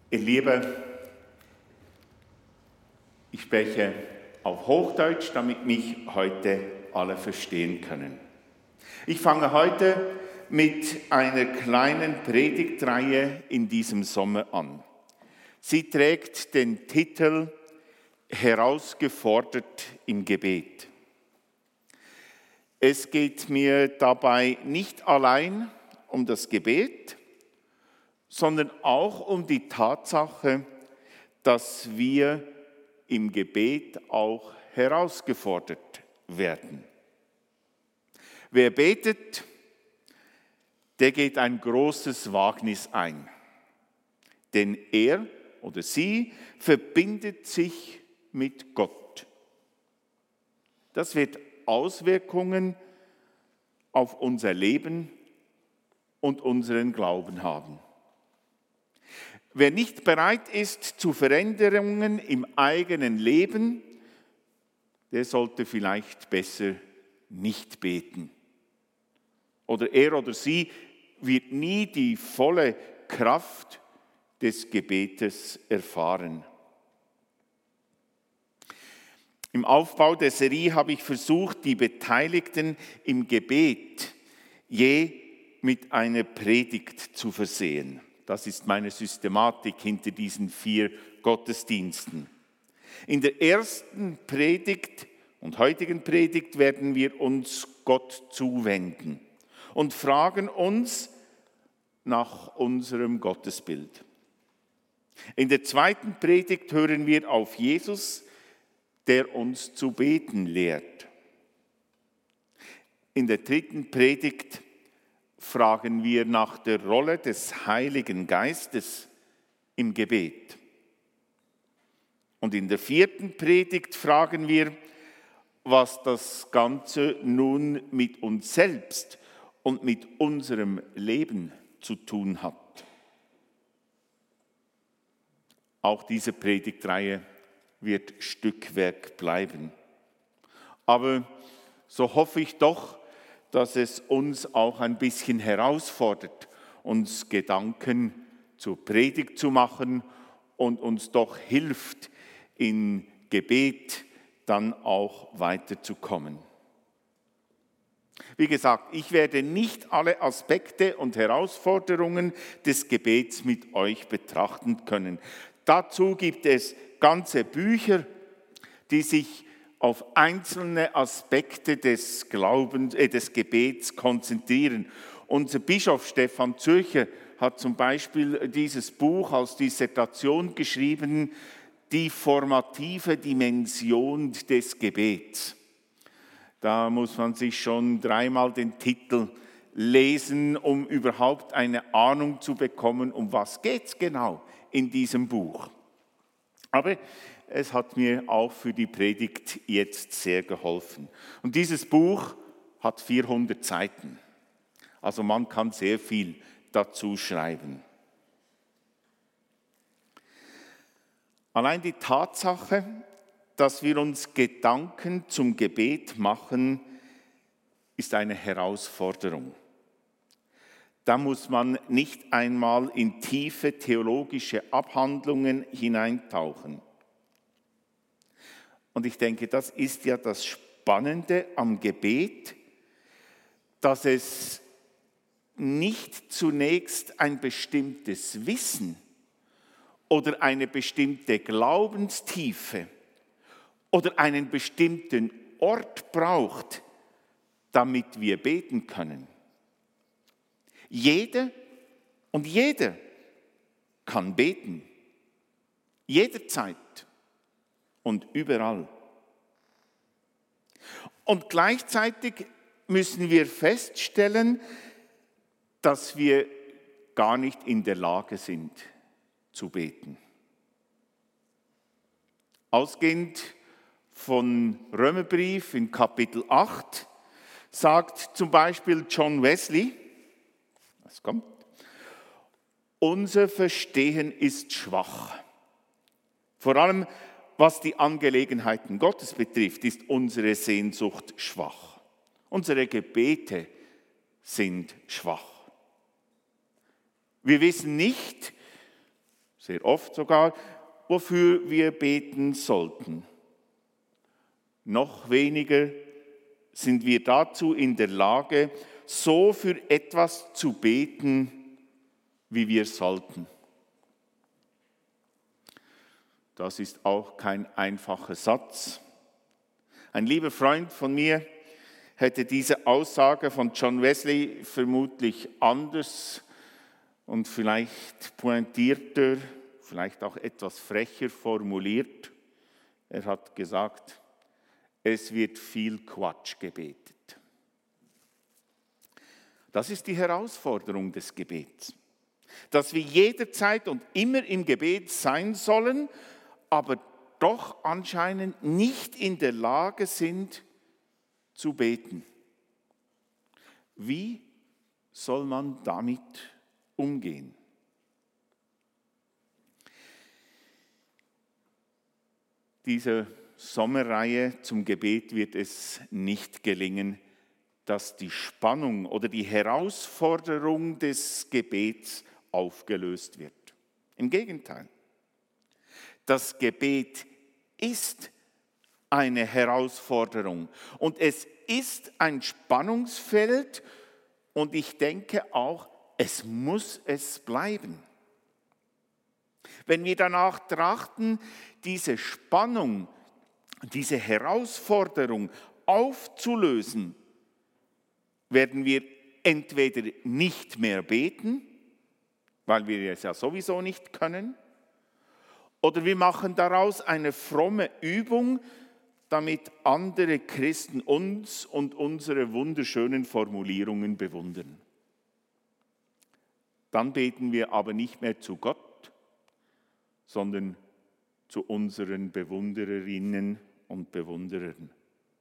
Ihr Lieben, ich spreche auf Hochdeutsch, damit mich heute alle verstehen können. Ich fange heute mit einer kleinen Predigtreihe in diesem Sommer an. Sie trägt den Titel Herausgefordert im Gebet. Es geht mir dabei nicht allein um das Gebet, sondern auch um die Tatsache, dass wir im Gebet auch herausgefordert werden. Wer betet, der geht ein großes Wagnis ein, denn er oder sie verbindet sich mit Gott. Das wird Auswirkungen auf unser Leben und unseren Glauben haben. Wer nicht bereit ist zu Veränderungen im eigenen Leben, der sollte vielleicht besser nicht beten. Oder er oder sie wird nie die volle Kraft des Gebetes erfahren. Im Aufbau der Serie habe ich versucht, die Beteiligten im Gebet je mit einer Predigt zu versehen. Das ist meine Systematik hinter diesen 4 Gottesdiensten. In der ersten Predigt und heutigen Predigt werden wir uns Gott zuwenden und fragen uns nach unserem Gottesbild. In der zweiten Predigt hören wir auf Jesus, der uns zu beten lehrt. In der dritten Predigt fragen wir nach der Rolle des Heiligen Geistes im Gebet. Und in der vierten Predigt fragen wir, was das Ganze nun mit uns selbst und mit unserem Leben zu tun hat. Auch diese Predigtreihe wird Stückwerk bleiben. Aber so hoffe ich doch, dass es uns auch ein bisschen herausfordert, uns Gedanken zur Predigt zu machen und uns doch hilft, in Gebet dann auch weiterzukommen. Wie gesagt, ich werde nicht alle Aspekte und Herausforderungen des Gebets mit euch betrachten können. Dazu gibt es ganze Bücher, die sich auf einzelne Aspekte des Gebets konzentrieren. Unser Bischof Stefan Zürcher hat zum Beispiel dieses Buch als Dissertation geschrieben, Die formative Dimension des Gebets. Da muss man sich schon 3-mal den Titel lesen, um überhaupt eine Ahnung zu bekommen, um was geht es genau in diesem Buch. Aber es hat mir auch für die Predigt jetzt sehr geholfen. Und dieses Buch hat 400 Seiten. Also man kann sehr viel dazu schreiben. Allein die Tatsache, dass wir uns Gedanken zum Gebet machen, ist eine Herausforderung. Da muss man nicht einmal in tiefe theologische Abhandlungen hineintauchen. Und ich denke, das ist ja das Spannende am Gebet, dass es nicht zunächst ein bestimmtes Wissen oder eine bestimmte Glaubenstiefe oder einen bestimmten Ort braucht, damit wir beten können. Jede und jeder kann beten, jederzeit und überall. Und gleichzeitig müssen wir feststellen, dass wir gar nicht in der Lage sind zu beten. Ausgehend von Römerbrief in Kapitel 8 sagt zum Beispiel John Wesley, was kommt? Unser Verstehen ist schwach. Vor allem, was die Angelegenheiten Gottes betrifft, ist unsere Sehnsucht schwach. Unsere Gebete sind schwach. Wir wissen nicht, sehr oft sogar, wofür wir beten sollten. Noch weniger sind wir dazu in der Lage, so für etwas zu beten, wie wir sollten. Das ist auch kein einfacher Satz. Ein lieber Freund von mir hätte diese Aussage von John Wesley vermutlich anders und vielleicht pointierter, vielleicht auch etwas frecher formuliert. Er hat gesagt, es wird viel Quatsch gebetet. Das ist die Herausforderung des Gebets, dass wir jederzeit und immer im Gebet sein sollen, aber doch anscheinend nicht in der Lage sind zu beten. Wie soll man damit umgehen? Diese Sommerreihe zum Gebet wird es nicht gelingen, dass die Spannung oder die Herausforderung des Gebets aufgelöst wird. Im Gegenteil. Das Gebet ist eine Herausforderung und es ist ein Spannungsfeld und ich denke auch, es muss es bleiben. Wenn wir danach trachten, diese Spannung, diese Herausforderung aufzulösen, werden wir entweder nicht mehr beten, weil wir es ja sowieso nicht können, oder wir machen daraus eine fromme Übung, damit andere Christen uns und unsere wunderschönen Formulierungen bewundern. Dann beten wir aber nicht mehr zu Gott, sondern zu unseren Bewundererinnen und Bewunderern.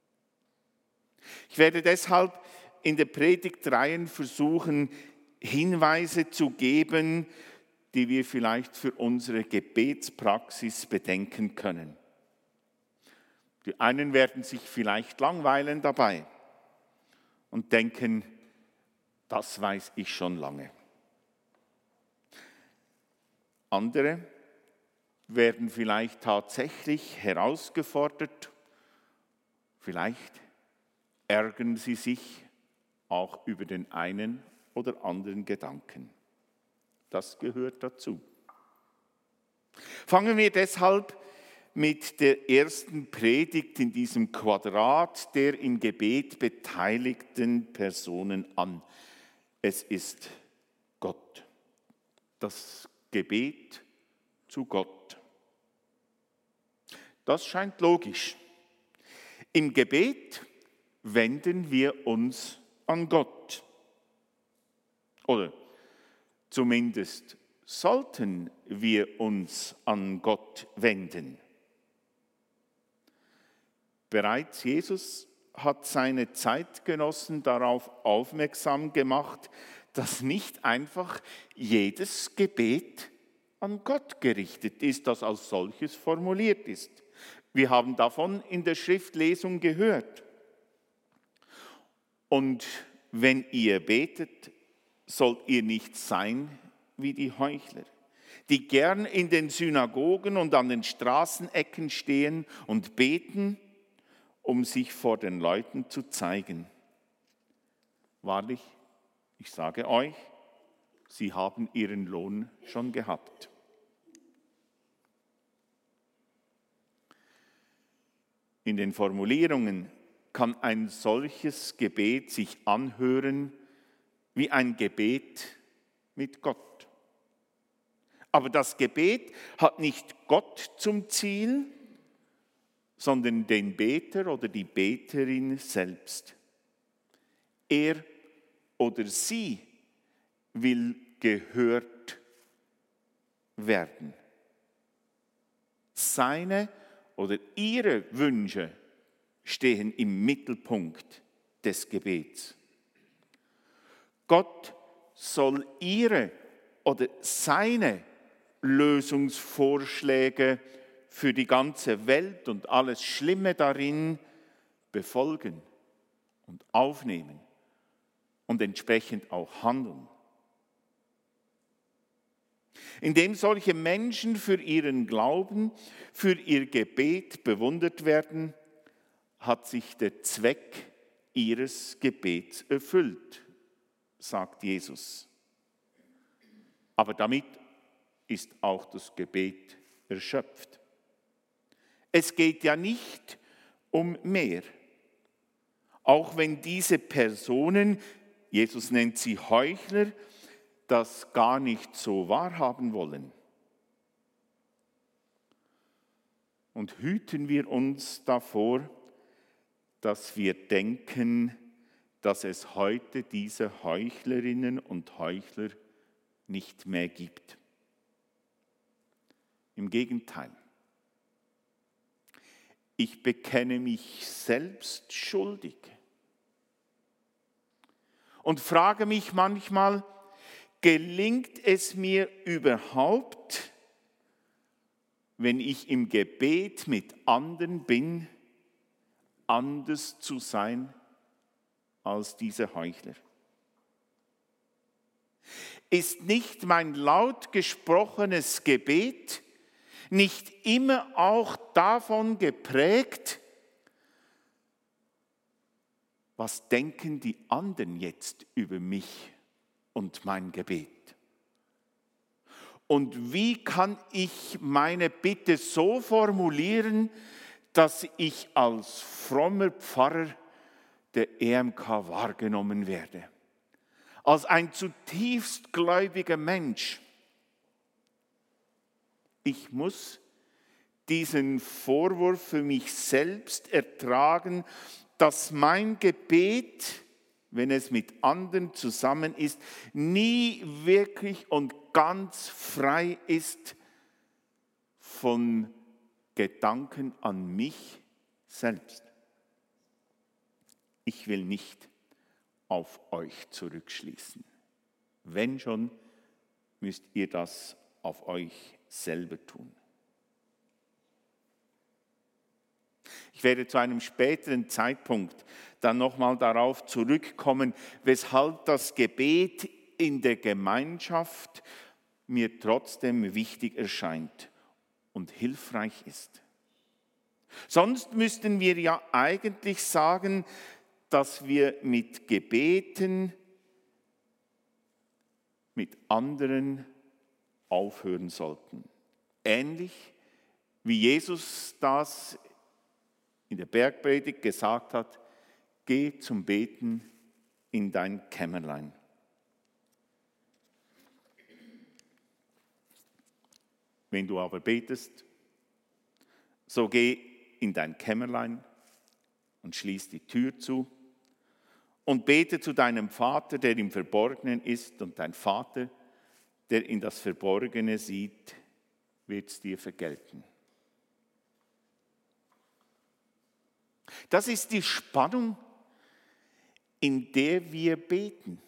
Ich werde deshalb in der Predigtreihe versuchen, Hinweise zu geben, die wir vielleicht für unsere Gebetspraxis bedenken können. Die einen werden sich vielleicht langweilen dabei und denken, das weiß ich schon lange. Andere werden vielleicht tatsächlich herausgefordert, vielleicht ärgern sie sich auch über den einen oder anderen Gedanken. Das gehört dazu. Fangen wir deshalb mit der ersten Predigt in diesem Quadrat der im Gebet beteiligten Personen an. Es ist Gott. Das Gebet zu Gott. Das scheint logisch. Im Gebet wenden wir uns an Gott. Oder zumindest sollten wir uns an Gott wenden. Bereits Jesus hat seine Zeitgenossen darauf aufmerksam gemacht, dass nicht einfach jedes Gebet an Gott gerichtet ist, das als solches formuliert ist. Wir haben davon in der Schriftlesung gehört. Und wenn ihr betet, sollt ihr nicht sein wie die Heuchler, die gern in den Synagogen und an den Straßenecken stehen und beten, um sich vor den Leuten zu zeigen. Wahrlich, ich sage euch, sie haben ihren Lohn schon gehabt. In den Formulierungen kann ein solches Gebet sich anhören wie ein Gebet mit Gott. Aber das Gebet hat nicht Gott zum Ziel, sondern den Beter oder die Beterin selbst. Er oder sie will gehört werden. Seine oder ihre Wünsche stehen im Mittelpunkt des Gebets. Gott soll ihre oder seine Lösungsvorschläge für die ganze Welt und alles Schlimme darin befolgen und aufnehmen und entsprechend auch handeln. Indem solche Menschen für ihren Glauben, für ihr Gebet bewundert werden, hat sich der Zweck ihres Gebets erfüllt, sagt Jesus. Aber damit ist auch das Gebet erschöpft. Es geht ja nicht um mehr. Auch wenn diese Personen, Jesus nennt sie Heuchler, das gar nicht so wahrhaben wollen. Und hüten wir uns davor, dass wir denken, dass es heute diese Heuchlerinnen und Heuchler nicht mehr gibt. Im Gegenteil. Ich bekenne mich selbst schuldig und frage mich manchmal, gelingt es mir überhaupt, wenn ich im Gebet mit anderen bin, anders zu sein als diese Heuchler? Ist nicht mein laut gesprochenes Gebet nicht immer auch davon geprägt, was denken die anderen jetzt über mich und mein Gebet? Und wie kann ich meine Bitte so formulieren, dass ich als frommer Pfarrer der EMK wahrgenommen werde? Als ein zutiefst gläubiger Mensch. Ich muss diesen Vorwurf für mich selbst ertragen, dass mein Gebet, wenn es mit anderen zusammen ist, nie wirklich und ganz frei ist von Gedanken an mich selbst. Ich will nicht auf euch zurückschließen. Wenn schon, müsst ihr das auf euch selber tun. Ich werde zu einem späteren Zeitpunkt dann nochmal darauf zurückkommen, weshalb das Gebet in der Gemeinschaft mir trotzdem wichtig erscheint und hilfreich ist. Sonst müssten wir ja eigentlich sagen, dass wir mit Gebeten mit anderen aufhören sollten. Ähnlich wie Jesus das in der Bergpredigt gesagt hat, geh zum Beten in dein Kämmerlein. Wenn du aber betest, so geh in dein Kämmerlein und schließ die Tür zu und bete zu deinem Vater, der im Verborgenen ist, und dein Vater, der in das Verborgene sieht, wird es dir vergelten. Das ist die Spannung, in der wir beten.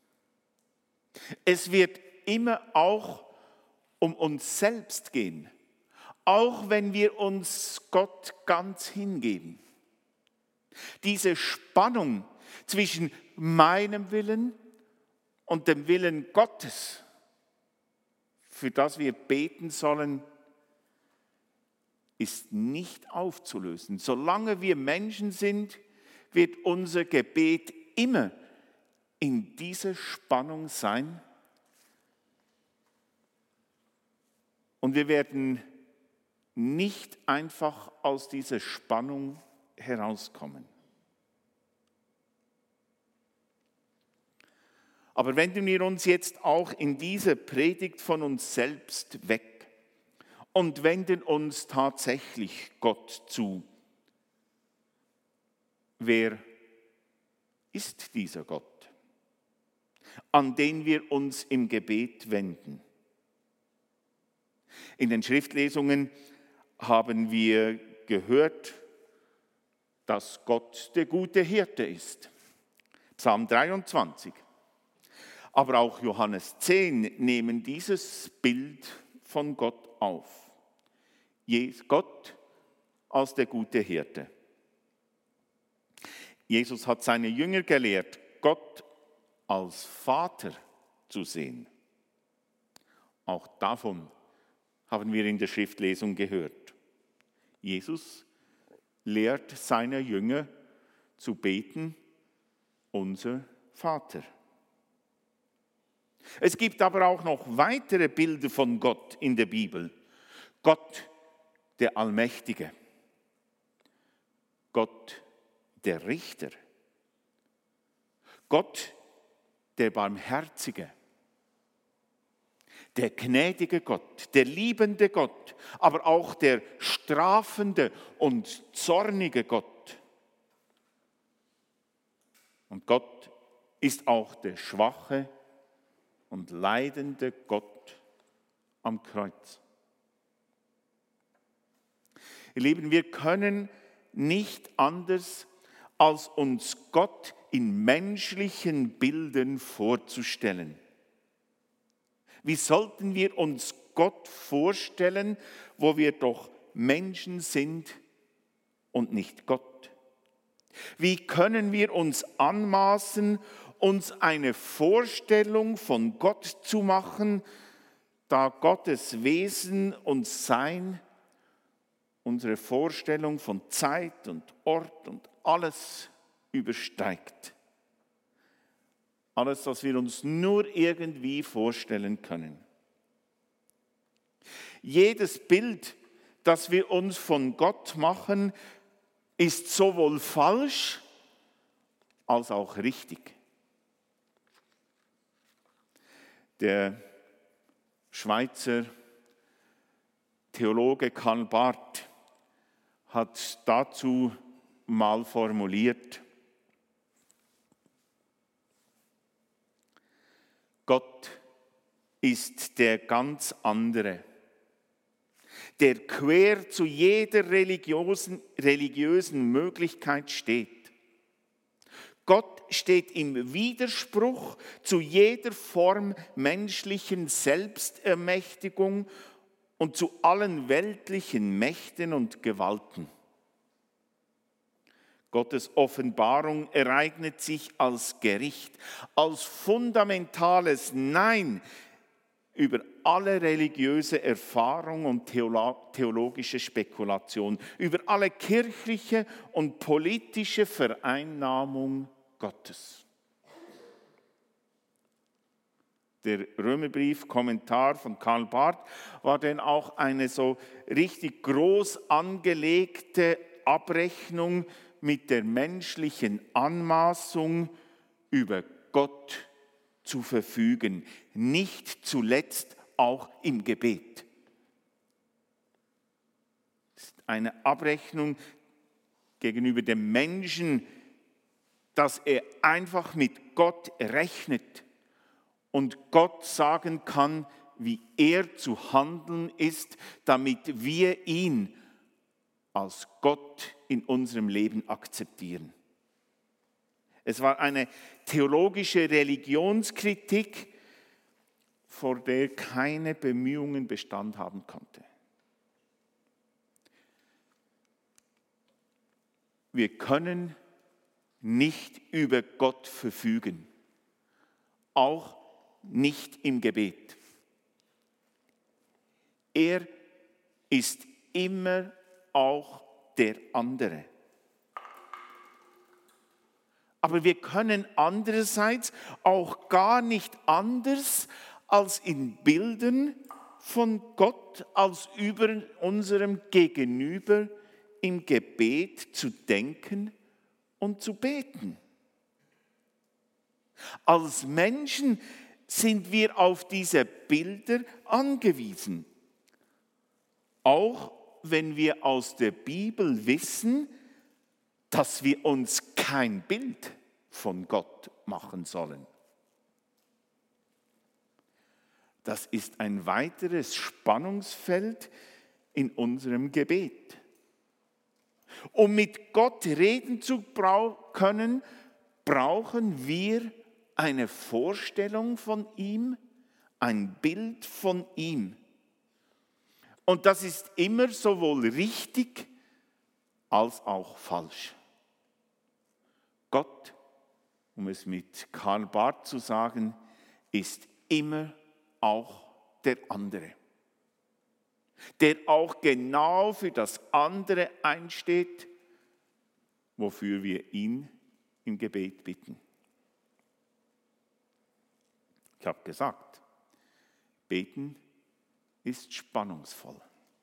Es wird immer auch um uns selbst gehen, auch wenn wir uns Gott ganz hingeben. Diese Spannung zwischen meinem Willen und dem Willen Gottes, für das wir beten sollen, ist nicht aufzulösen. Solange wir Menschen sind, wird unser Gebet immer in dieser Spannung sein. Und wir werden nicht einfach aus dieser Spannung herauskommen. Aber wenden wir uns jetzt auch in dieser Predigt von uns selbst weg und wenden uns tatsächlich Gott zu. Wer ist dieser Gott, an den wir uns im Gebet wenden? In den Schriftlesungen haben wir gehört, dass Gott der gute Hirte ist. Psalm 23. Aber auch Johannes 10 nehmen dieses Bild von Gott auf. Gott als der gute Hirte. Jesus hat seine Jünger gelehrt, Gott als Vater zu sehen. Auch davon haben wir in der Schriftlesung gehört. Jesus lehrt seine Jünger zu beten, unser Vater. Es gibt aber auch noch weitere Bilder von Gott in der Bibel. Gott, der Allmächtige. Gott, der Richter. Gott, der Barmherzige. Der gnädige Gott, der liebende Gott, aber auch der strafende und zornige Gott. Und Gott ist auch der schwache und leidende Gott am Kreuz. Ihr Lieben, wir können nicht anders, als uns Gott in menschlichen Bildern vorzustellen. Wie sollten wir uns Gott vorstellen, wo wir doch Menschen sind und nicht Gott? Wie können wir uns anmaßen, uns eine Vorstellung von Gott zu machen, da Gottes Wesen und Sein unsere Vorstellung von Zeit und Ort und alles übersteigt? Alles, was wir uns nur irgendwie vorstellen können. Jedes Bild, das wir uns von Gott machen, ist sowohl falsch als auch richtig. Der Schweizer Theologe Karl Barth hat dazu mal formuliert: Gott ist der ganz andere, der quer zu jeder religiösen Möglichkeit steht. Gott steht im Widerspruch zu jeder Form menschlichen Selbstermächtigung und zu allen weltlichen Mächten und Gewalten. Gottes Offenbarung ereignet sich als Gericht, als fundamentales Nein über alle religiöse Erfahrung und theologische Spekulation, über alle kirchliche und politische Vereinnahmung Gottes. Der Römerbrief-Kommentar von Karl Barth war denn auch eine so richtig groß angelegte Abrechnung mit der menschlichen Anmaßung, über Gott zu verfügen, nicht zuletzt auch im Gebet. Das ist eine Abrechnung gegenüber dem Menschen, dass er einfach mit Gott rechnet und Gott sagen kann, wie er zu handeln ist, damit wir ihn als Gott in unserem Leben akzeptieren. Es war eine theologische Religionskritik, vor der keine Bemühungen Bestand haben konnte. Wir können nicht über Gott verfügen, auch nicht im Gebet. Er ist immer auch der andere. Aber wir können andererseits auch gar nicht anders, als in Bildern von Gott als über unserem Gegenüber im Gebet zu denken und zu beten. Als Menschen sind wir auf diese Bilder angewiesen. Auch wenn wir aus der Bibel wissen, dass wir uns kein Bild von Gott machen sollen. Das ist ein weiteres Spannungsfeld in unserem Gebet. Um mit Gott reden zu können, brauchen wir eine Vorstellung von ihm, ein Bild von ihm. Und das ist immer sowohl richtig als auch falsch. Gott, um es mit Karl Barth zu sagen, ist immer auch der andere, der auch genau für das andere einsteht, wofür wir ihn im Gebet bitten. Ich habe gesagt, beten ist spannungsvoll.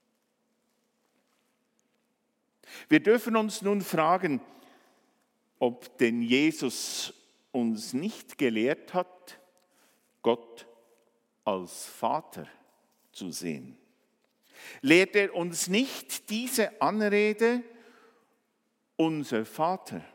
Wir dürfen uns nun fragen, ob denn Jesus uns nicht gelehrt hat, Gott als Vater zu sehen. Lehrt er uns nicht diese Anrede, unser Vater?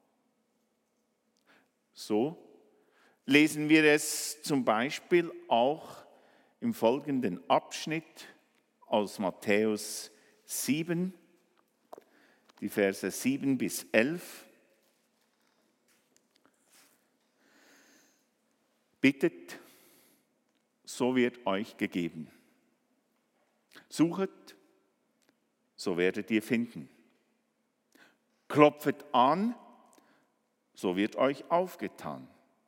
So lesen wir es zum Beispiel auch im folgenden Abschnitt aus Matthäus 7, die Verse 7 bis 11. Bittet, so wird euch gegeben. Suchet, so werdet ihr finden. Klopfet an, so wird euch aufgetan.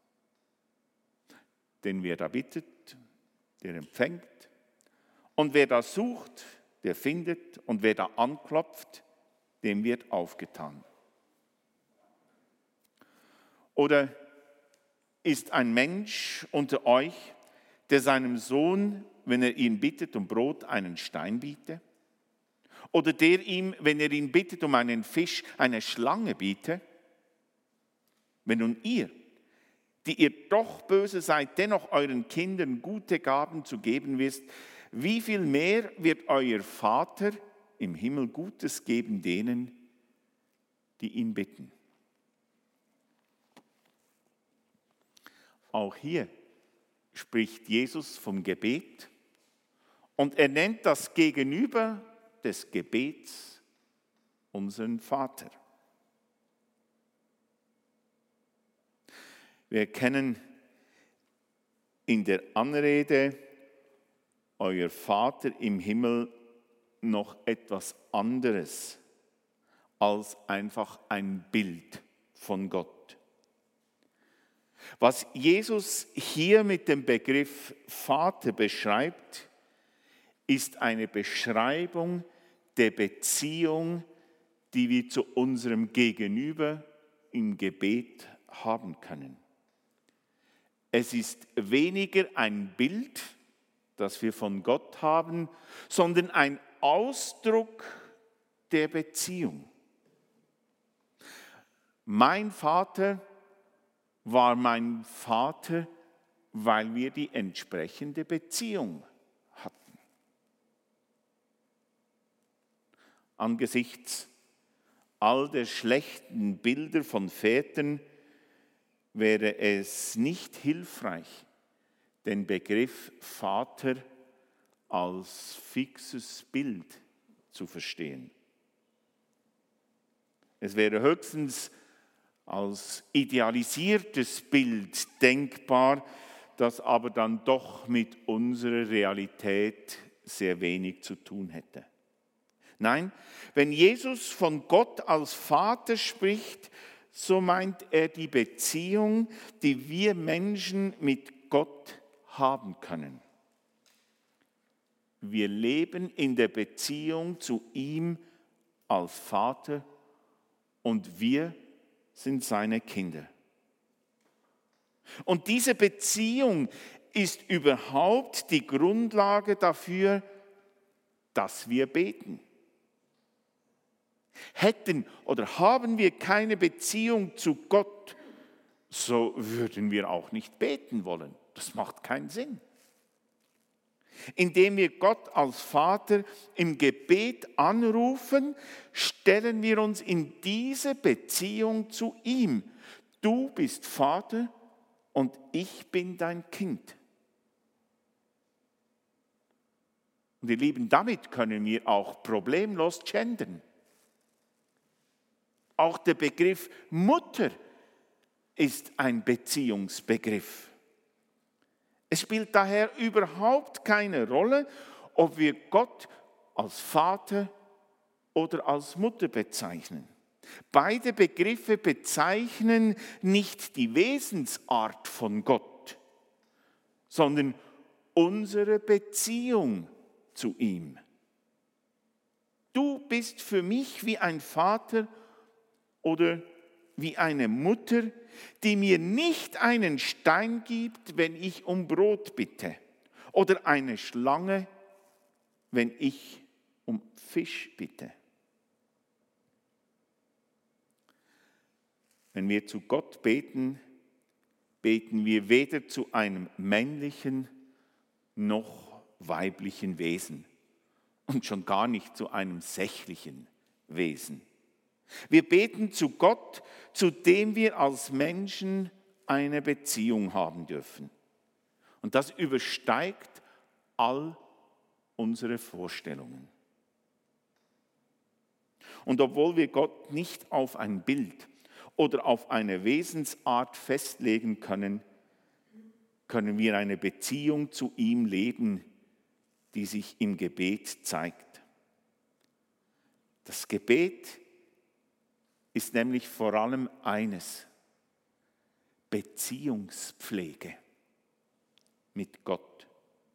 Denn wer da bittet, der empfängt. Und wer da sucht, der findet. Und wer da anklopft, dem wird aufgetan. Oder ist ein Mensch unter euch, der seinem Sohn, wenn er ihn bittet um Brot, einen Stein biete? Oder der ihm, wenn er ihn bittet um einen Fisch, eine Schlange biete? Wenn nun ihr, die ihr doch böse seid, dennoch euren Kindern gute Gaben zu geben wisst, wie viel mehr wird euer Vater im Himmel Gutes geben denen, die ihn bitten? Auch hier spricht Jesus vom Gebet und er nennt das Gegenüber des Gebets unseren Vater. Wir kennen in der Anrede euer Vater im Himmel noch etwas anderes als einfach ein Bild von Gott. Was Jesus hier mit dem Begriff Vater beschreibt, ist eine Beschreibung der Beziehung, die wir zu unserem Gegenüber im Gebet haben können. Es ist weniger ein Bild, das wir von Gott haben, sondern ein Ausdruck der Beziehung. Mein Vater war mein Vater, weil wir die entsprechende Beziehung hatten. Angesichts all der schlechten Bilder von Vätern wäre es nicht hilfreich, den Begriff Vater als fixes Bild zu verstehen. Es wäre höchstens als idealisiertes Bild denkbar, das aber dann doch mit unserer Realität sehr wenig zu tun hätte. Nein, wenn Jesus von Gott als Vater spricht, so meint er die Beziehung, die wir Menschen mit Gott haben können. Wir leben in der Beziehung zu ihm als Vater und wir sind seine Kinder. Und diese Beziehung ist überhaupt die Grundlage dafür, dass wir beten. Hätten oder haben wir keine Beziehung zu Gott, so würden wir auch nicht beten wollen. Das macht keinen Sinn. Indem wir Gott als Vater im Gebet anrufen, stellen wir uns in diese Beziehung zu ihm. Du bist Vater und ich bin dein Kind. Und ihr Lieben, damit können wir auch problemlos gendern. Auch der Begriff Mutter ist ein Beziehungsbegriff. Es spielt daher überhaupt keine Rolle, ob wir Gott als Vater oder als Mutter bezeichnen. Beide Begriffe bezeichnen nicht die Wesensart von Gott, sondern unsere Beziehung zu ihm. Du bist für mich wie ein Vater oder wie eine Mutter, die mir nicht einen Stein gibt, wenn ich um Brot bitte, oder eine Schlange, wenn ich um Fisch bitte. Wenn wir zu Gott beten, beten wir weder zu einem männlichen noch weiblichen Wesen und schon gar nicht zu einem sächlichen Wesen. Wir beten zu Gott, zu dem wir als Menschen eine Beziehung haben dürfen. Und das übersteigt all unsere Vorstellungen. Und obwohl wir Gott nicht auf ein Bild oder auf eine Wesensart festlegen können, können wir eine Beziehung zu ihm leben, die sich im Gebet zeigt. Das Gebet ist nämlich vor allem eines: Beziehungspflege mit Gott.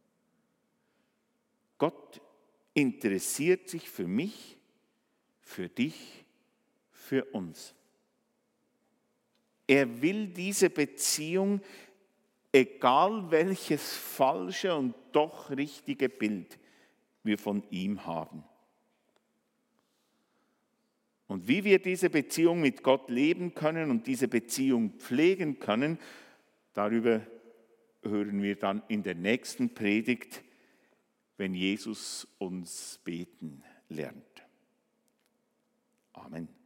Gott interessiert sich für mich, für dich, für uns. Er will diese Beziehung, egal welches falsche und doch richtige Bild wir von ihm haben. Und wie wir diese Beziehung mit Gott leben können und diese Beziehung pflegen können, darüber hören wir dann in der nächsten Predigt, wenn Jesus uns beten lernt. Amen.